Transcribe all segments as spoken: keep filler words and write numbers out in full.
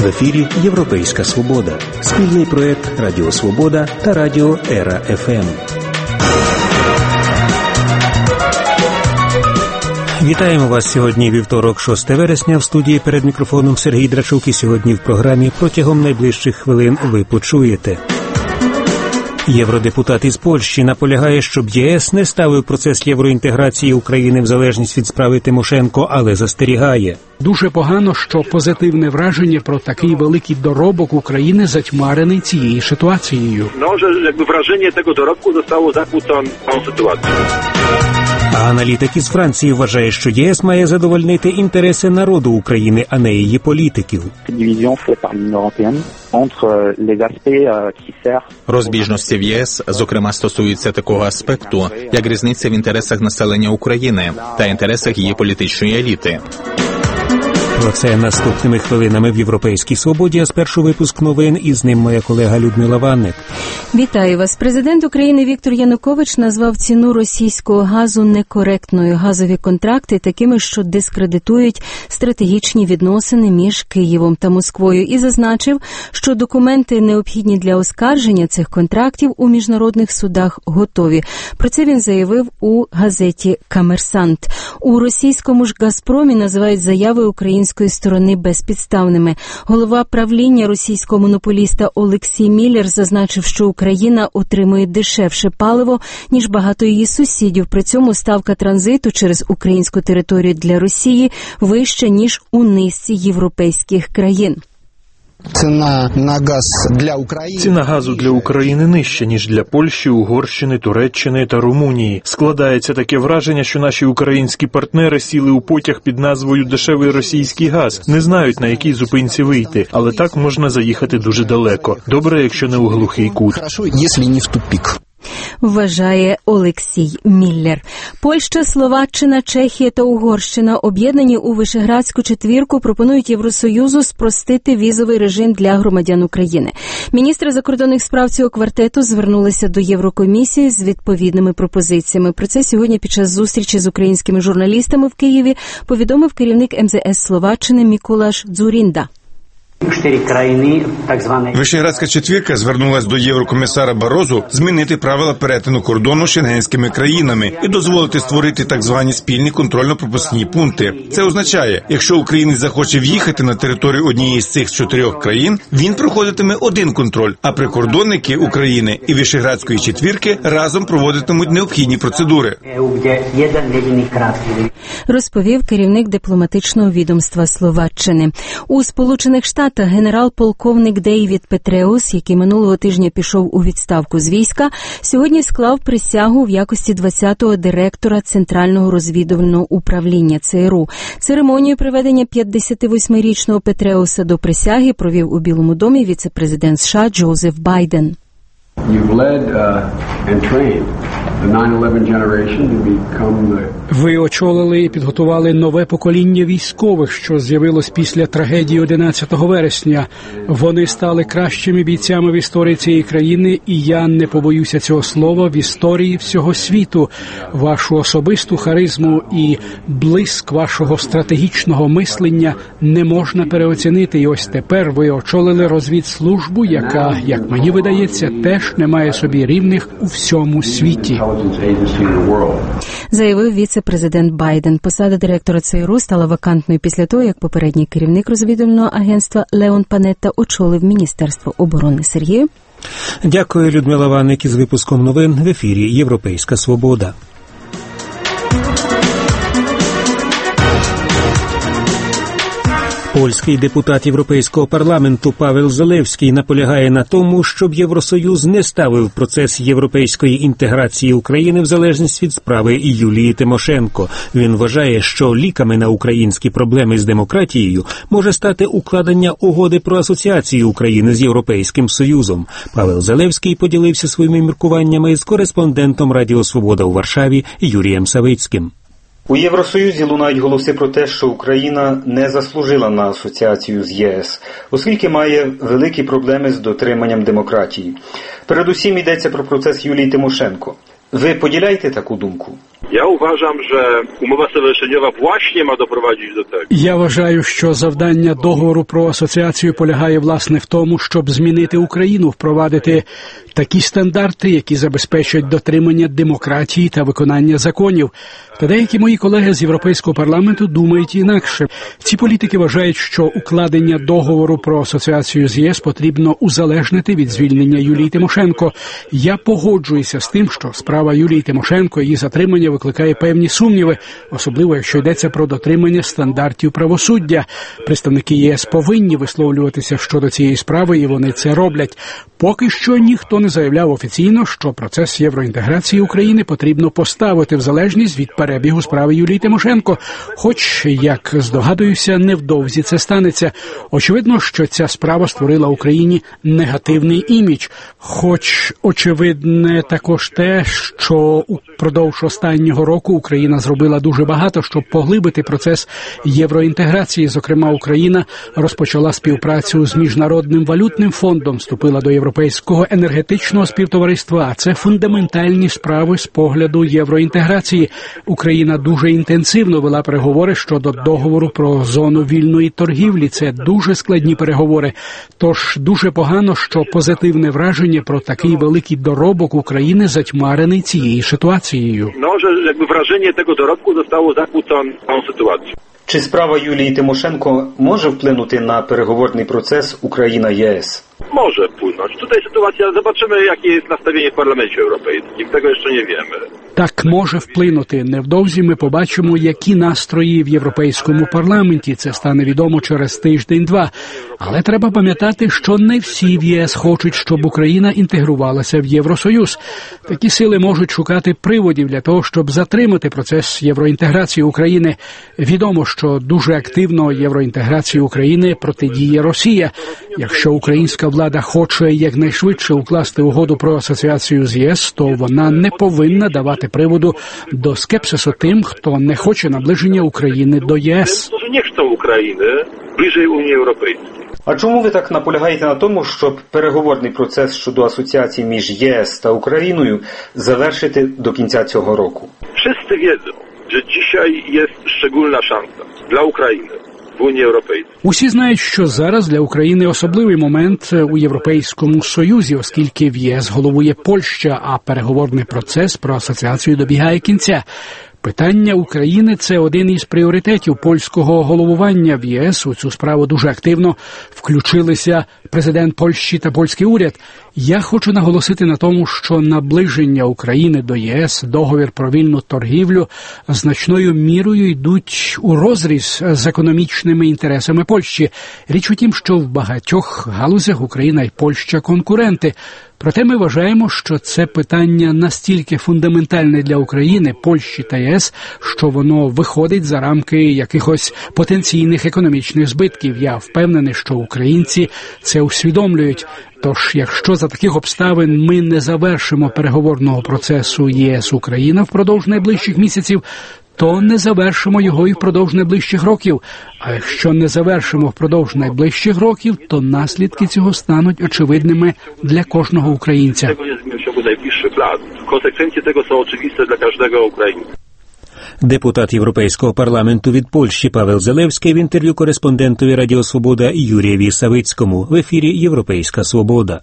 В ефірі «Європейська Свобода». Спільний проєкт «Радіо Свобода» та «Радіо Ера еф ем». Вітаємо вас сьогодні вівторок, шостого вересня. В студії перед мікрофоном Сергій Драчук. І сьогодні в програмі протягом найближчих хвилин ви почуєте. Євродепутат із Польщі наполягає, щоб ЄС не ставив процес євроінтеграції України в залежність від справи Тимошенко, але застерігає. Дуже погано, що позитивне враження про такий великий доробок України затьмарений цією ситуацією. Ну, що, якби враження того доробку zostało zakłócone tą sytuacją. А аналітик із Франції вважає, що ЄС має задовольнити інтереси народу України, а не її політиків. Розбіжності в ЄС, зокрема, стосуються такого аспекту, як різниця в інтересах населення України та інтересах її політичної еліти. Про це наступними хвилинами в «Європейській Свободі», а спершу випуск новин, і з ним моя колега Людмила Ванник. Вітаю вас. Президент України Віктор Янукович назвав ціну російського газу некоректною. Газові контракти такими, що дискредитують стратегічні відносини між Києвом та Москвою. І зазначив, що документи, необхідні для оскарження цих контрактів, у міжнародних судах готові. Про це він заявив у газеті «Комерсант». У російському ж «Газпромі» називають заяви української сторони безпідставними. Голова правління російського монополіста Олексій Міллер зазначив, що Україна отримує дешевше паливо, ніж багато її сусідів. При цьому ставка транзиту через українську територію для Росії вища, ніж у низці європейських країн. Ціна на газ для України. Ціна газу для України нижча, ніж для Польщі, Угорщини, Туреччини та Румунії. Складається таке враження, що наші українські партнери сіли у потяг під назвою «Дешевий російський газ». Не знають, на якій зупинці вийти, але так можна заїхати дуже далеко. Добре, якщо не у глухий кут. Хорошо, якщо не в тупик. Вважає Олексій Міллер. Польща, Словаччина, Чехія та Угорщина, об'єднані у Вишеградську четвірку, пропонують Євросоюзу спростити візовий режим для громадян України. Міністри закордонних справ цього квартету звернулися до Єврокомісії з відповідними пропозиціями. Про це сьогодні під час зустрічі з українськими журналістами в Києві повідомив керівник ем зе ес Словаччини Мікулаш Дзурінда. Вишеградська четвірка звернулась до єврокомісара Барозу змінити правила перетину кордону шенгенськими країнами і дозволити створити так звані спільні контрольно-пропускні пункти. Це означає, якщо українець захоче в'їхати на територію однієї з цих чотирьох країн, він проходитиме один контроль, а прикордонники України і Вишеградської четвірки разом проводитимуть необхідні процедури. Розповів керівник дипломатичного відомства Словаччини. У Сполучених Штатах генерал-полковник Дейвід Петреус, який минулого тижня пішов у відставку з війська, сьогодні склав присягу в якості двадцятого директора Центрального розвідувального управління це ер у. Церемонію приведення п'ятдесятивосьмирічного Петреуса до присяги провів у Білому домі віце-президент США Джозеф Байден. Ви очолили і підготували нове покоління військових, що з'явилось після трагедії одинадцятого вересня. Вони стали кращими бійцями в історії цієї країни, і я не побоюся цього слова, в історії всього світу. Вашу особисту харизму і блиск вашого стратегічного мислення не можна переоцінити. І ось тепер ви очолили розвідслужбу, яка, як мені видається, теж не має собі рівних у всьому світі. Заявив віце-президент Байден. Посада директора це ер у стала вакантною після того, як попередній керівник розвідувального агентства Леон Панетта очолив Міністерство оборони. Сергію. Дякую, Людмила Ванник, із випуском новин в ефірі «Європейська Свобода». Польський депутат Європейського парламенту Павел Залевський наполягає на тому, щоб Євросоюз не ставив процес європейської інтеграції України в залежність від справи Юлії Тимошенко. Він вважає, що ліками на українські проблеми з демократією може стати укладення угоди про асоціацію України з Європейським Союзом. Павел Залевський поділився своїми міркуваннями з кореспондентом Радіо Свобода у Варшаві Юрієм Савицьким. У Євросоюзі лунають голоси про те, що Україна не заслужила на асоціацію з ЄС, оскільки має великі проблеми з дотриманням демократії. Передусім йдеться про процес Юлії Тимошенко. Ви поділяєте таку думку? Ja uważam, że umowa stowarzyszeniowa właśnie ma doprowadzić do tego. Я вважаю, що завдання договору про асоціацію полягає власне в тому, щоб змінити Україну, впровадити такі стандарти, які забезпечать дотримання демократії та виконання законів. Та деякі мої колеги з Європейського парламенту думають інакше. Ці політики вважають, що укладення договору про асоціацію з ЄС потрібно узалежнити від звільнення Юлії Тимошенко. Я погоджуюся з тим, що справа Юлії Тимошенко і її затримання викликає певні сумніви, особливо якщо йдеться про дотримання стандартів правосуддя. Представники ЄС повинні висловлюватися щодо цієї справи, і вони це роблять. Поки що ніхто не заявляв офіційно, що процес євроінтеграції України потрібно поставити в залежність від перебігу справи Юлії Тимошенко. Хоч, як здогадуюся, невдовзі це станеться. Очевидно, що ця справа створила Україні негативний імідж. Хоч, очевидне також те, що упродовж останнього року Україна зробила дуже багато, щоб поглибити процес євроінтеграції. Зокрема, Україна розпочала співпрацю з Міжнародним валютним фондом, вступила до Європейського енергетичного співтовариства. А це фундаментальні справи з погляду євроінтеграції. Україна дуже інтенсивно вела переговори щодо договору про зону вільної торгівлі. Це дуже складні переговори. Тож дуже погано, що позитивне враження про такий великий доробок України затьмарений цією ситуацією. No, że jakby wrażenie tego dorobku zostało zakłócone tą sytuacją. Чи справа Юлії Тимошенко може вплинути на переговорний процес Україна-ЄС? Może wpłynąć. Tutaj sytuacja, zobaczymy jakie jest nastawienie w Parlamencie Europejskim. Tego jeszcze nie wiemy. Так, може вплинути. Невдовзі ми побачимо, які настрої в Європейському парламенті. Це стане відомо через тиждень-два. Але треба пам'ятати, що не всі в ЄС хочуть, щоб Україна інтегрувалася в Євросоюз. Такі сили можуть шукати приводів для того, щоб затримати процес євроінтеграції України. Відомо, що дуже активно євроінтеграції України протидіє Росія. Якщо українська влада хоче якнайшвидше укласти угоду про асоціацію з ЄС, то вона не повинна давати приводу до скепсису тим, хто не хоче наближення України до ЄС. Którzy nie chcą Ukrainy bliżej Unii Europejskiej. А чому ви так наполягаєте на тому, щоб переговорний процес щодо асоціації між ЄС та Україною завершити до кінця цього року? Wszyscy wiedzą, że dzisiaj jest szczególna szansa dla Ukrainy w Unii Europejskiej. Усі знають, що зараз для України особливий момент у Європейському Союзі, оскільки в ЄС головує Польща, а переговорний процес про асоціацію добігає кінця. Питання України – це один із пріоритетів польського головування в ЄС. У цю справу дуже активно включилися президент Польщі та польський уряд. Я хочу наголосити на тому, що наближення України до ЄС, договір про вільну торгівлю значною мірою йдуть у розріз з економічними інтересами Польщі. Річ у тім, що в багатьох галузях Україна і Польща конкуренти. Проте ми вважаємо, що це питання настільки фундаментальне для України, Польщі та ЄС, що воно виходить за рамки якихось потенційних економічних збитків. Я впевнений, що українці це усвідомлюють. Тож, якщо за таких обставин ми не завершимо переговорного процесу ЄС-Україна впродовж найближчих місяців, то не завершимо його і впродовж найближчих років. А якщо не завершимо впродовж найближчих років, то наслідки цього стануть очевидними для кожного українця. Konsekwencje tego są oczywiste dla każdego Ukraińca. Депутат Європейського парламенту від Польщі Павел Залевський в інтерв'ю кореспондентові Радіо Свобода Юрієві Савицькому в ефірі «Європейська Свобода».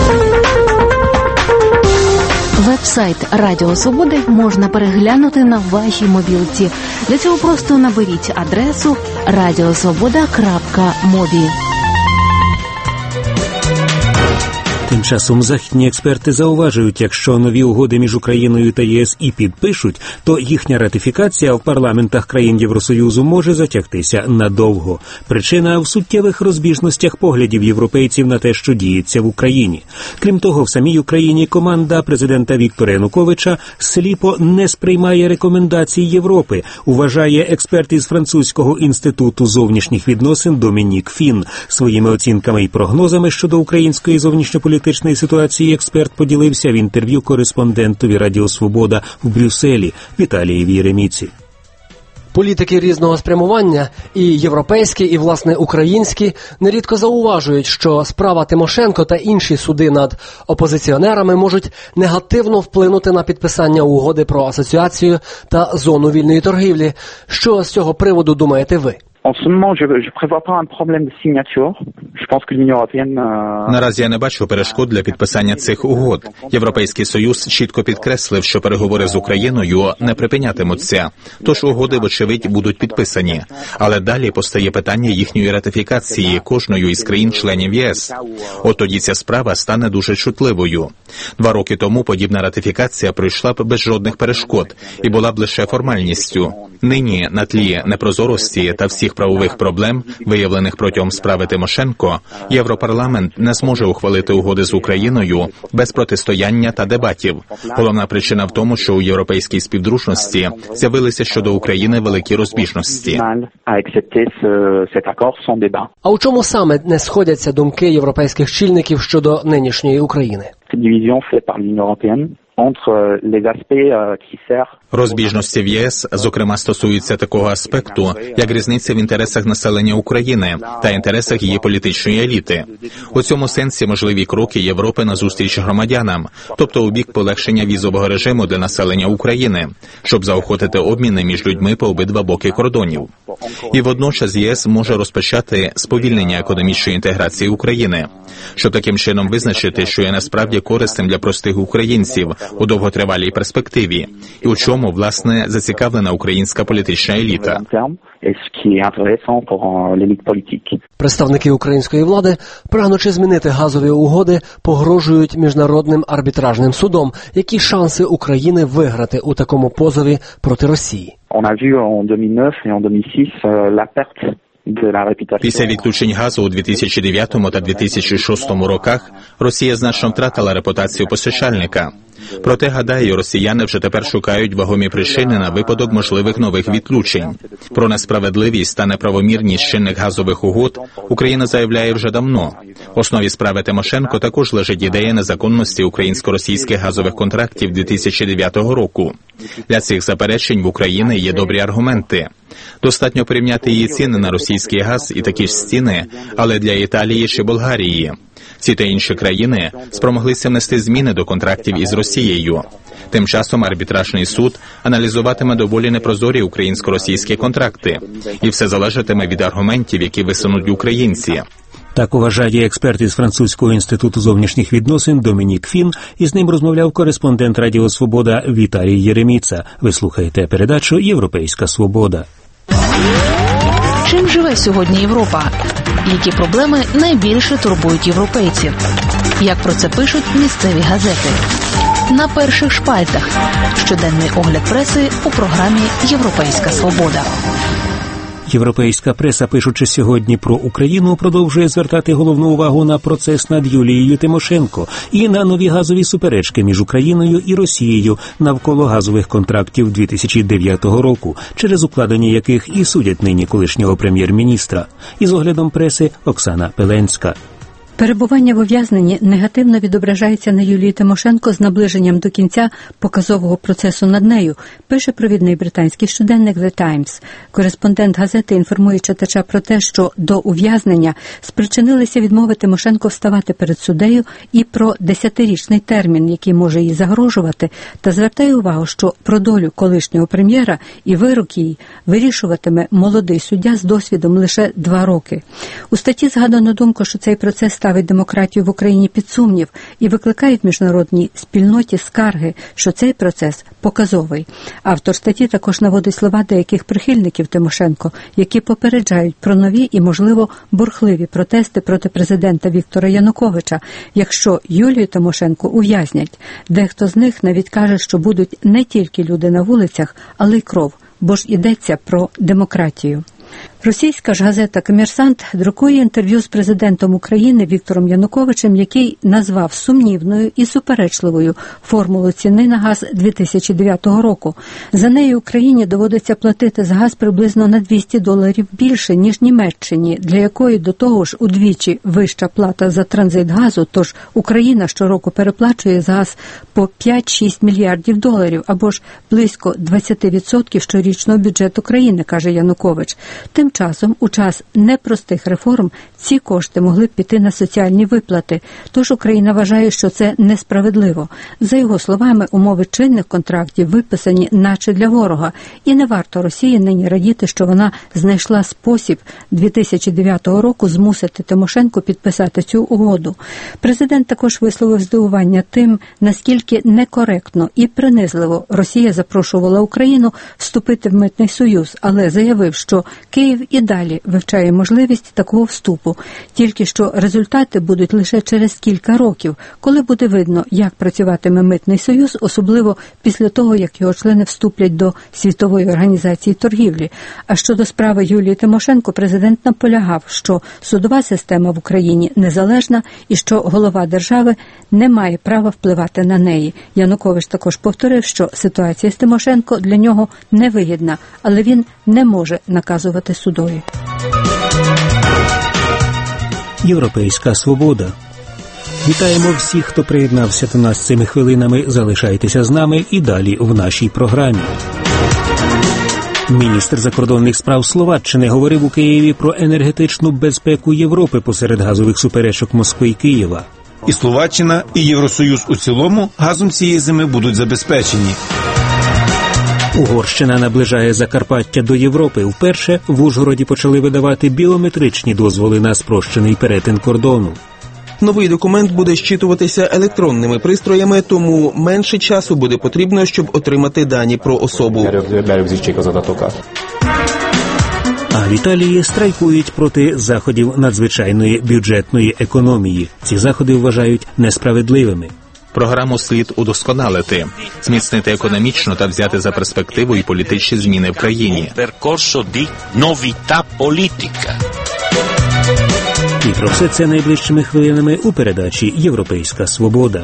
Веб-сайт Радіо Свободи можна переглянути на вашій мобілці. Для цього просто наберіть адресу радіосвобода крапка мобі. Тим часом західні експерти зауважують, якщо нові угоди між Україною та ЄС і підпишуть, то їхня ратифікація в парламентах країн Євросоюзу може затягтися надовго. Причина в суттєвих розбіжностях поглядів європейців на те, що діється в Україні. Крім того, в самій Україні команда президента Віктора Януковича сліпо не сприймає рекомендацій Європи, вважає експерт із Французького інституту зовнішніх відносин Домінік Фін. Своїми оцінками і прогнозами щодо української зовнішньополітичної політичної ситуації експерт поділився в інтерв'ю кореспондентові Радіо Свобода в Брюсселі Віталієві Єреміці. Політики різного спрямування, і європейські, і, власне, українські, нерідко зауважують, що справа Тимошенко та інші суди над опозиціонерами можуть негативно вплинути на підписання угоди про асоціацію та зону вільної торгівлі. Що з цього приводу думаєте ви? Наразі я не бачу перешкод для підписання цих угод. Європейський Союз чітко підкреслив, що переговори з Україною не припинятимуться. Тож угоди, вочевидь, будуть підписані. Але далі постає питання їхньої ратифікації кожною із країн-членів ЄС. От тоді ця справа стане дуже чутливою. Два роки тому подібна ратифікація пройшла б без жодних перешкод і була б лише формальністю. Нині, на тлі непрозорості та всіх правових проблем, виявлених протягом справи Тимошенко, Європарламент не зможе ухвалити угоди з Україною без протистояння та дебатів. Головна причина в тому, що у європейській співдружності з'явилися щодо України великі розбіжності. А у чому саме не сходяться думки європейських чільників щодо нинішньої України? Розбіжності в ЄС, зокрема, стосуються такого аспекту, як різниця в інтересах населення України та інтересах її політичної еліти. У цьому сенсі можливі кроки Європи назустріч громадянам, тобто у бік полегшення візового режиму для населення України, щоб заохотити обміни між людьми по обидва боки кордонів. І водночас ЄС може розпочати сповільнення економічної інтеграції України, щоб таким чином визначити, що є насправді корисним для простих українців у довготривалій перспективі, і у чому, власне, зацікавлена українська політична еліта. Представники української влади, прагнучи змінити газові угоди, погрожують міжнародним арбітражним судом. Які шанси України виграти у такому позові проти Росії? Після відключень газу у дві тисячі дев'ятому та дві тисячі шостому роках Росія значно втратила репутацію постачальника. Проте, гадаю, росіяни вже тепер шукають вагомі причини на випадок можливих нових відключень. Про несправедливість та неправомірність чинних газових угод Україна заявляє вже давно. В основі справи Тимошенко також лежить ідея незаконності українсько-російських газових контрактів дві тисячі дев'ятого року. Для цих заперечень в Україні є добрі аргументи. Достатньо порівняти її ціни на російський газ і такі ж ціни, але для Італії чи Болгарії. Ці та інші країни спромоглися внести зміни до контрактів із Росією. Тим часом арбітражний суд аналізуватиме доволі непрозорі українсько-російські контракти. І все залежатиме від аргументів, які висунуть українці. Так вважає експерт із Французького інституту зовнішніх відносин Домінік Фін, і з ним розмовляв кореспондент Радіо Свобода Віталій Єреміца. Ви слухаєте передачу «Європейська свобода». Чим живе сьогодні Європа? Які проблеми найбільше турбують європейців? Як про це пишуть місцеві газети? На перших шпальтах. Щоденний огляд преси у програмі «Європейська свобода». Європейська преса, пишучи сьогодні про Україну, продовжує звертати головну увагу на процес над Юлією Тимошенко і на нові газові суперечки між Україною і Росією навколо газових контрактів дві тисячі дев'ятого року, через укладення яких і судять нині колишнього прем'єр-міністра. Із оглядом преси Оксана Пеленська. Перебування в ув'язненні негативно відображається на Юлії Тимошенко з наближенням до кінця показового процесу над нею, пише провідний британський щоденник The Times. Кореспондент газети інформує читача про те, що до ув'язнення спричинилися відмови Тимошенко вставати перед суддею і про десятирічний термін, який може їй загрожувати, та звертає увагу, що про долю колишнього прем'єра і вирок її вирішуватиме молодий суддя з досвідом лише два роки. У статті згадано думку, що цей процес ставить демократію в Україні під сумнів і викликає в міжнародній спільноті скарги, що цей процес показовий. Автор статті також наводить слова деяких прихильників Тимошенко, які попереджають про нові і, можливо, бурхливі протести проти президента Віктора Януковича, якщо Юлію Тимошенко ув'язнять. Дехто з них навіть каже, що будуть не тільки люди на вулицях, але й кров, бо ж йдеться про демократію. Російська ж газета «Комерсант» друкує інтерв'ю з президентом України Віктором Януковичем, який назвав сумнівною і суперечливою формулу ціни на газ дві тисячі дев'ятого року. За неї Україні доводиться платити за газ приблизно на двісті доларів більше, ніж Німеччині, для якої до того ж удвічі вища плата за транзит газу, тож Україна щороку переплачує за газ по п'ять-шість мільярдів доларів, або ж близько двадцять відсотків щорічного бюджету країни, каже Янукович. Тим часом, у час непростих реформ, ці кошти могли б піти на соціальні виплати, тож Україна вважає, що це несправедливо. За його словами, умови чинних контрактів виписані наче для ворога, і не варто Росії нині радіти, що вона знайшла спосіб дві тисячі дев'ятого року змусити Тимошенко підписати цю угоду. Президент також висловив здивування тим, наскільки некоректно і принизливо Росія запрошувала Україну вступити в митний союз, але заявив, що Київ і далі вивчає можливість такого вступу, тільки що результати будуть лише через кілька років, коли буде видно, як працюватиме митний союз, особливо після того, як його члени вступлять до Світової організації торгівлі. А щодо справи Юлії Тимошенко, президент наполягав, що судова система в Україні незалежна і що голова держави не має права впливати на неї. Янукович також повторив, що ситуація з Тимошенко для нього невигідна, але він не може наказувати судові. Європейська свобода. Вітаємо всіх, хто приєднався до нас цими хвилинами. Залишайтеся з нами і далі в нашій програмі. Міністр закордонних справ Словаччини говорив у Києві про енергетичну безпеку Європи посеред газових суперечок Москви і Києва. І Словаччина, і Євросоюз у цілому газом цієї зими будуть забезпечені. Угорщина наближає Закарпаття до Європи. Вперше в Ужгороді почали видавати біометричні дозволи на спрощений перетин кордону. Новий документ буде щитуватися електронними пристроями, тому менше часу буде потрібно, щоб отримати дані про особу. А в Італії страйкують проти заходів надзвичайної бюджетної економії. Ці заходи вважають несправедливими. Програму слід удосконалити, зміцнити економічно та взяти за перспективу і політичні зміни в країні. І про все це найближчими хвилинами у передачі «Європейська свобода».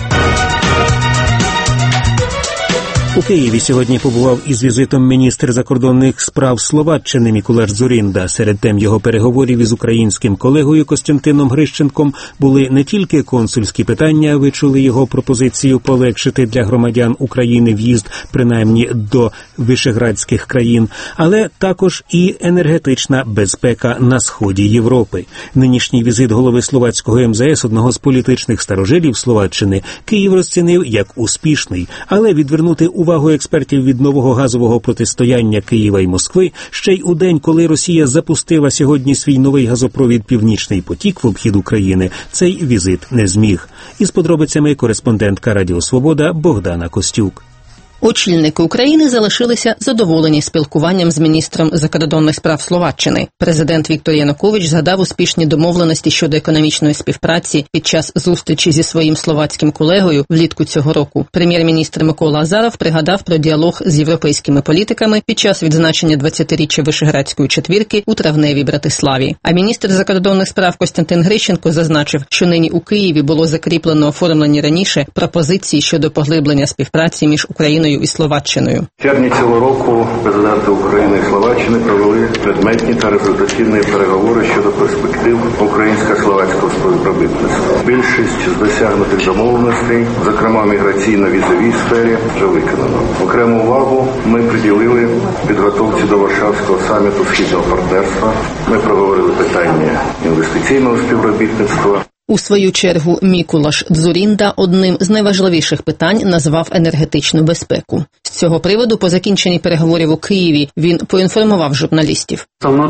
У Києві сьогодні побував із візитом міністр закордонних справ Словаччини Мікулаш Дзурінда. Серед тем його переговорів із українським колегою Костянтином Грищенком були не тільки консульські питання, ви чули його пропозицію полегшити для громадян України в'їзд, принаймні до вишеградських країн, але також і енергетична безпека на сході Європи. Нинішній візит голови словацького ем ze ес, одного з політичних старожилів Словаччини, Київ розцінив як успішний, але відвернути увагу експертів від нового газового протистояння Києва і Москви ще й у день, коли Росія запустила сьогодні свій новий газопровід «Північний потік» в обхід України, цей візит не зміг. Із подробицями кореспондентка Радіо Свобода Богдана Костюк. Очільники України залишилися задоволені спілкуванням з міністром закордонних справ Словаччини. Президент Віктор Янукович згадав успішні домовленості щодо економічної співпраці під час зустрічі зі своїм словацьким колегою влітку цього року. Прем'єр-міністр Микола Азаров пригадав про діалог з європейськими політиками під час відзначення двадцятиріччя Вишеградської четвірки у травневій Братиславі. А міністр закордонних справ Костянтин Грищенко зазначив, що нині у Києві було закріплено оформлені раніше пропозиції щодо поглиблення співпраці між Україною і Словаччиною. В червні цього року президенти України і Словаччини провели предметні та результативні переговори щодо перспектив українсько-словацького співробітництва. Більшість з досягнутих домовленостей, зокрема міграційно-візовій сфері, вже виконано. Окрему увагу ми приділили підготовці до Варшавського саміту Східного партнерства. Ми проговорили питання інвестиційного співробітництва. У свою чергу Мікулаш Дзурінда одним з найважливіших питань назвав енергетичну безпеку. З цього приводу по закінченні переговорів у Києві він поінформував журналістів.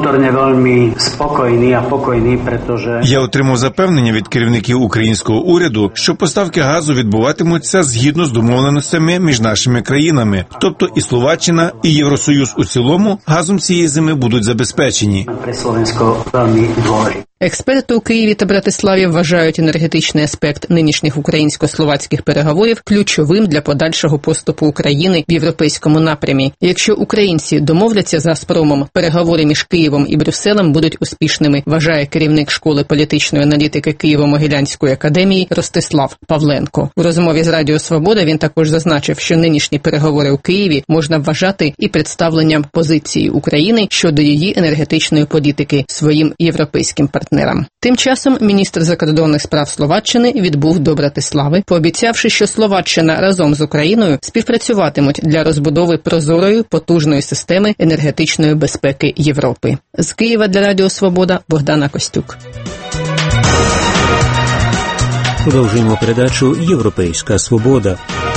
Я отримав запевнення від керівників українського уряду, що поставки газу відбуватимуться згідно з домовленостями між нашими країнами. Тобто і Словаччина, і Євросоюз у цілому газом цієї зими будуть забезпечені. Експерти у Києві та Братиславі вважають енергетичний аспект нинішніх українсько-словацьких переговорів ключовим для подальшого поступу України в європейському напрямі. Якщо українці домовляться з Газпромом, переговори між Києвом і Брюсселем будуть успішними, вважає керівник школи політичної аналітики Києво-Могилянської академії Ростислав Павленко. У розмові з Радіо Свобода він також зазначив, що нинішні переговори у Києві можна вважати і представленням позиції України щодо її енергетичної політики своїм європейським партнерам. Тим часом міністр закордонних справ Словаччини відбув до Братислави, пообіцявши, що Словаччина разом з Україною співпрацюватимуть для розбудови прозорої, потужної системи енергетичної безпеки Європи. З Києва для Радіо Свобода Богдана Костюк. Продовжуємо передачу «Європейська свобода».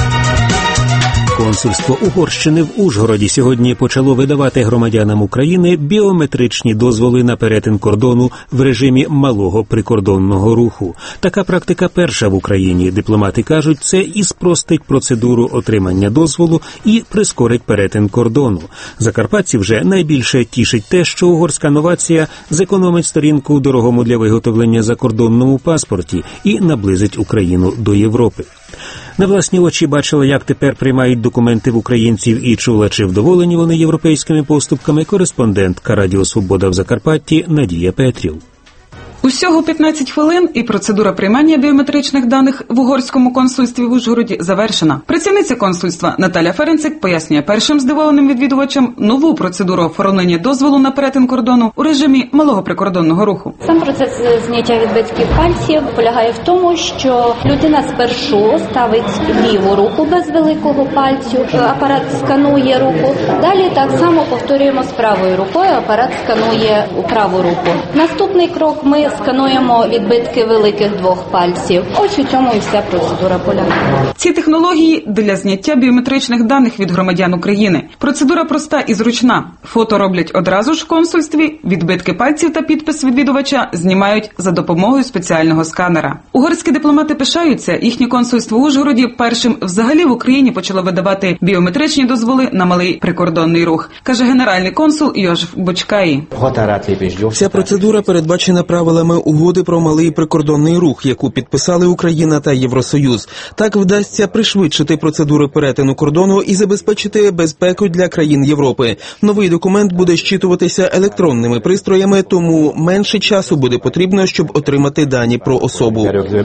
Консульство Угорщини в Ужгороді сьогодні почало видавати громадянам України біометричні дозволи на перетин кордону в режимі малого прикордонного руху. Така практика перша в Україні. Дипломати кажуть, це і спростить процедуру отримання дозволу і прискорить перетин кордону. Закарпатці вже найбільше тішить те, що угорська новація зекономить сторінку дорогому для виготовлення закордонному паспорті і наблизить Україну до Європи. На власні очі бачила, як тепер приймають документи в українців і чула, чи вдоволені вони європейськими поступками, кореспондентка Радіо Свобода в Закарпатті Надія Петрів. Усього п'ятнадцять хвилин і процедура приймання біометричних даних в угорському консульстві в Ужгороді завершена. Працівниця консульства Наталя Ференцик пояснює першим здивованим відвідувачам нову процедуру оформлення дозволу на перетин кордону у режимі малого прикордонного руху. Сам процес зняття відбитків пальців полягає в тому, що людина спершу ставить ліву руку без великого пальцю, апарат сканує руку. Далі так само повторюємо з правою рукою, апарат сканує у праву руку. Наступний крок – ми скануємо відбитки великих двох пальців. Ось у цьому і вся процедура полягає. Ці технології для зняття біометричних даних від громадян України. Процедура проста і зручна. Фото роблять одразу ж в консульстві, відбитки пальців та підпис відвідувача знімають за допомогою спеціального сканера. Угорські дипломати пишаються, їхнє консульство в Ужгороді першим взагалі в Україні почало видавати біометричні дозволи на малий прикордонний рух, каже генеральний консул Йожеф Бочкаї. Ця процедура передбачена правилами угоди про малий прикордонний рух, яку підписали Україна та Євросоюз. Так вдасться пришвидшити процедури перетину кордону і забезпечити безпеку для країн Європи. Новий документ буде зчитуватися електронними пристроями, тому менше часу буде потрібно, щоб отримати дані про особу.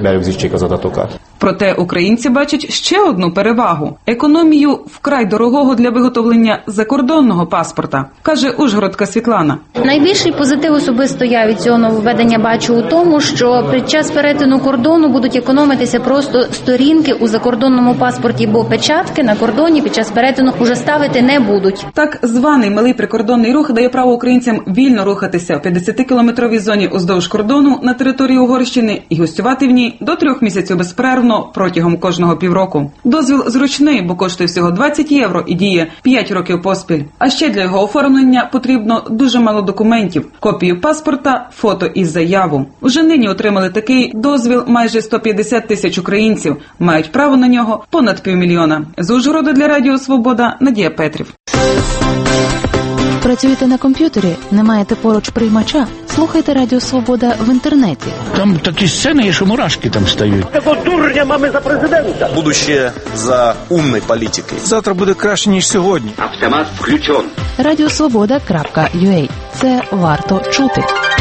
Проте українці бачать ще одну перевагу – економію вкрай дорогого для виготовлення закордонного паспорта, каже ужгородка Світлана. Найбільший позитив особисто я від цього нововведення бачу у тому, що під час перетину кордону будуть економитися просто сторінки у закордонному паспорті, бо печатки на кордоні під час перетину вже ставити не будуть. Так званий малий прикордонний рух дає право українцям вільно рухатися в п'ятдесятикілометровій зоні уздовж кордону на території Угорщини і гостювати в ній до трьох місяців безперервно протягом кожного півроку. Дозвіл зручний, бо коштує всього двадцять євро і діє п'ять років поспіль. А ще для його оформлення потрібно дуже мало документів – копію паспорта, фото і заяву. Уже нині отримали такий дозвіл майже сто п'ятдесят тисяч українців. Мають право на нього понад півмільйона. З Ужгорода для Радіо Свобода Надія Петрів. Працюєте на комп'ютері? Не маєте поруч приймача? Слухайте Радіо Свобода в інтернеті. Там такі сцени є, що мурашки там стають. Такого дурня мами за президента. Будущее за умной політикою. Завтра буде краще, ніж сьогодні. Автомат включен. радіосвобода крапка ю а. Це варто чути.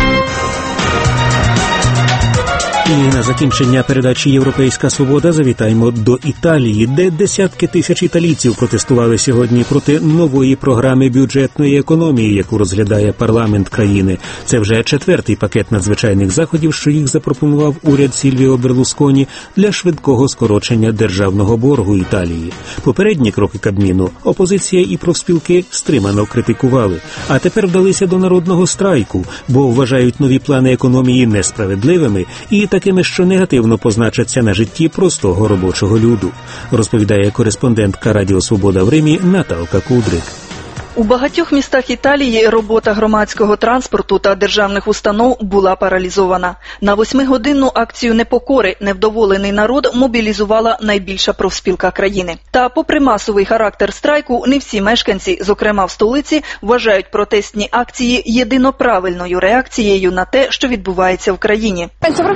І на закінчення передачі «Європейська свобода» завітаємо до Італії, де десятки тисяч італійців протестували сьогодні проти нової програми бюджетної економії, яку розглядає парламент країни. Це вже четвертий пакет надзвичайних заходів, що їх запропонував уряд Сільвіо Берлусконі для швидкого скорочення державного боргу Італії. Попередні кроки Кабміну опозиція і профспілки стримано критикували, а тепер вдалися до народного страйку, бо вважають нові плани економії несправедливими і такими, що негативно позначаться на житті простого робочого люду, розповідає кореспондентка Радіо Свобода в Римі Наталка Кудрик. У багатьох містах Італії робота громадського транспорту та державних установ була паралізована. На восьмигодинну акцію непокори невдоволений народ мобілізувала найбільша профспілка країни. Та попри масовий характер страйку, не всі мешканці, зокрема в столиці, вважають протестні акції єдиноправильною реакцією на те, що відбувається в країні.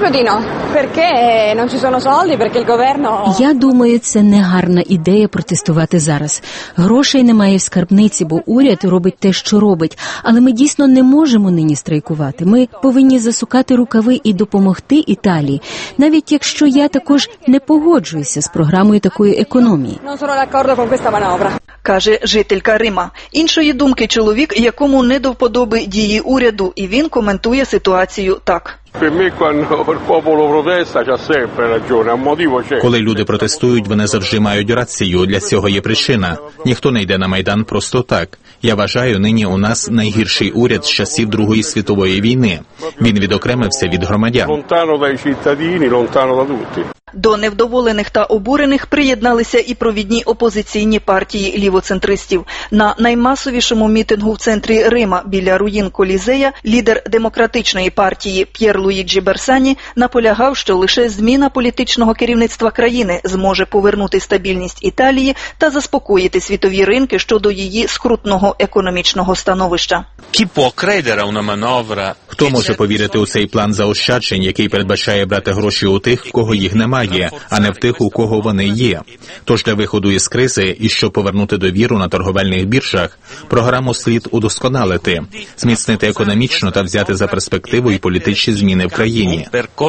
Я думаю, це не гарна ідея протестувати зараз. Грошей немає в скарбниці, бо уряд робить те, що робить. Але ми дійсно не можемо нині страйкувати. Ми повинні засукати рукави і допомогти Італії, навіть якщо я також не погоджуюся з програмою такої економії. Каже жителька Рима. Іншої думки чоловік, якому не до вподоби дії уряду, і він коментує ситуацію так. Коли люди протестують, вони завжди мають рацію. Для цього є причина. Ніхто не йде на Майдан просто так. Я вважаю, нині у нас найгірший уряд з часів Другої світової війни. Він відокремився від громадян. До невдоволених та обурених приєдналися і провідні опозиційні партії лівоцентристів. На наймасовішому мітингу в центрі Рима біля руїн Колізея лідер демократичної партії П'єр Луїджі Берсані наполягав, що лише зміна політичного керівництва країни зможе повернути стабільність Італії та заспокоїти світові ринки щодо її скрутного економічного становища. Хто може повірити у цей план заощаджень, який передбачає брати гроші у тих, в кого їх немає, а не в тих, у кого вони є? Тож для виходу із кризи і щоб повернути довіру на торговельних біржах, програму слід удосконалити, зміцнити економічно та взяти за перспективу і політичні зміни в країні.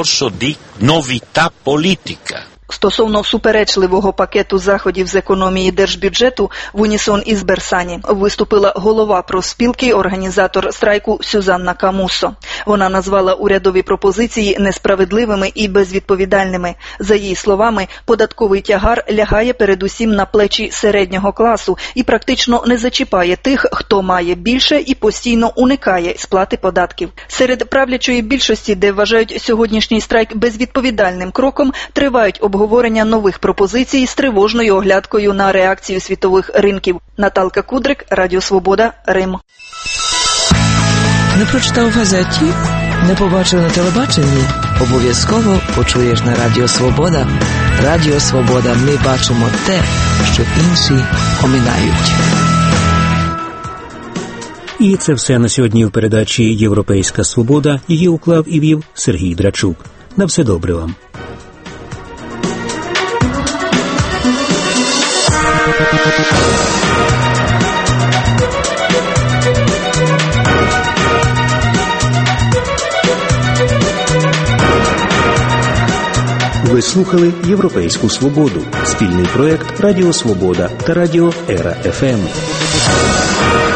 Стосовно суперечливого пакету заходів з економії держбюджету, в унісон із Берсані виступила голова профспілки, організатор страйку Сюзанна Камуссо. Вона назвала урядові пропозиції несправедливими і безвідповідальними. За її словами, податковий тягар лягає передусім на плечі середнього класу і практично не зачіпає тих, хто має більше і постійно уникає сплати податків. Серед правлячої більшості, де вважають сьогоднішній страйк безвідповідальним кроком, тривають обговорення обговорення нових пропозицій з тривожною оглядкою на реакцію світових ринків. Наталка Кудрик, Радіо Свобода, Рим. Не прочитав в газеті? Не побачив на телебаченні? Обов'язково почуєш на Радіо Свобода. Радіо Свобода. Ми бачимо те, що інші оминають. І це все на сьогодні в передачі «Європейська свобода». Її уклав і вів Сергій Драчук. На все добре вам. Ви слухали «Європейську свободу» – спільний проєкт Радіо Свобода та Радіо Ера еф ем.